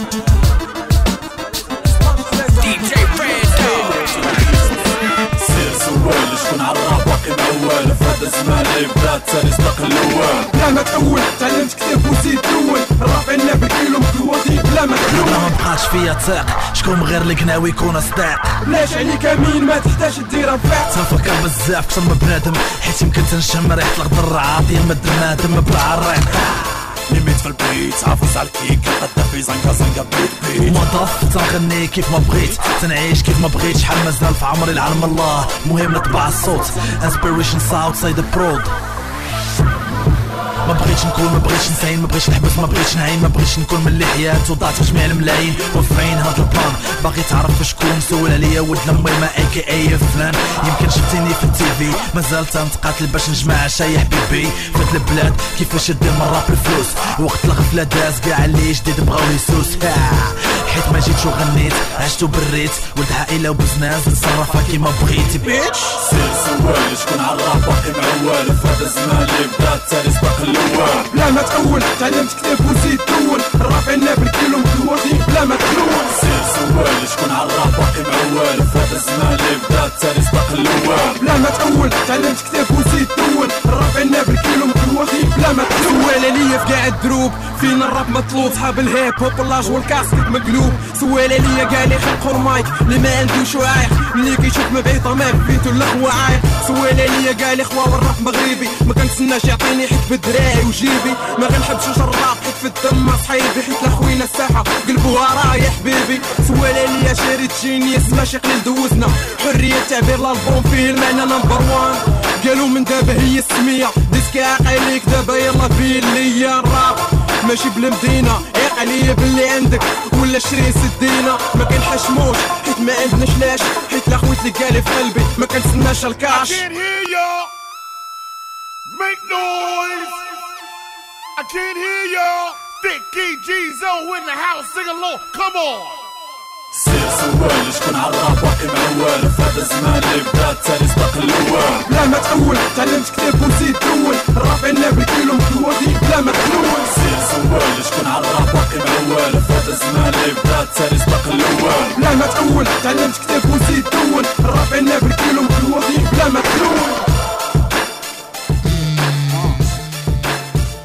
شكون عراب باقي معوال فهاد الزمان اللي بدا التاني صدق الاول. بلا ما تأول تعلمت كتاب وزيد دول الراب عنا بالكيلو مكلوطي بلا ما تأول. ما بقاش فيا تاق شكون غير القناوي يكون اصداق. بلاش عليك امين ما تحتاج دير رفاق. تنفكر بزاف كثر من بنادم حيت يمكن تنشم ريحة الغدر عاطي من الدمادم بلا عريق. ليميت في البيت عافز على الكيك القدافي زنقا زنقا بيت موظف تنغني كيف ما بغيت تنعيش كيف ما بغيت شحال مازال في عمري العلم الله مهم نطبع الصوت انسبيريشن ساوت سايد برود. ما بغيتش نكون ما بغيتش نساين ما بغيتش نحبس ما بغيتش نعين ما بغيتش نكون من اللي حيات وضعت في جميع الملايين. وفين هاد البلان باغي تعرف شكون سول عليا ولد لمي ما اي كي اي فلان. يمكن شفتيني في التيفي مازال تنتقاتل باش نجمع شي حبيبي في هاد البلاد كيفاش يدير من الراب الفلوس. وقت الغفله داز كاع اللي جديد بغاو يسوس حيت ما جيتش وغنيت عشت وبريت ولد عائله وبزناز نصرفها كيما بغيتي بيتش. سير سوالي شكون عراب باقي معوال فهاد الزمان اللي بدا التاني صدق الاول. بلا ما تأول تعلمت كتاب وزيد دول الراب عنا بالكيلو مكلوطي بلا ما تأول. سير سوالي شكون عراب باقي معوال فهاد الزمان اللي بدا التاني صدق الاول. بلا ما تأول تعلمت كتاب وزيد دول الراب عنا بالكيلو مكلوطي بلا ما تأول. سواله ليا في كاع الدروب فين الراب مطلوب صحاب الهيب هوب اللاج والكاسكت مقلوب. سواله ليا كاع اللي خلقوا المايك اللي ما عندوش عايق اللي كيشوف ما بعيطه ما فيتو الاخوه عايق. سواله ليا كاع الاخوه والراب مغربي ما كنتسناش يعطيني حيت بدراعي وجيبي ما غنحبش الراب حيت في الدم صحيبي حيت لاخوينا الساحه قلبوها رايح حبيبي. سواله ليا شريت جينيس ماشي قليل دوزنا حريه التعبير الالبوم فيه المعنى نمبر وان. قالوا من دابا هي السميه ديسكا عقليك دابا يلا بين ليا الراب ماشي بلا مدينه عيق عليا باللي عندك ولا شري سدينا. ما كنحشموش حيت ما عندناش لاش حيت لاخويت اللي قالي في قلبي ما كنتسناش الكاش. Make noise! I can't hear y'all! Thick G-Zo in the house, sing along, come on! سير سوالي شكون عراب باقي معوال فهاد الزمان اللي بدا التاني صدق الاول. بلا ما تأول تعلمت كتاب وزيد دول الراب عنا بالكيلو مكلوطي بلا ما تأول. سير سوالي شكون عراب باقي معوال فهاد الزمان اللي بدا التاني صدق الاول. بلا ما تأول تعلمت كتاب وزيد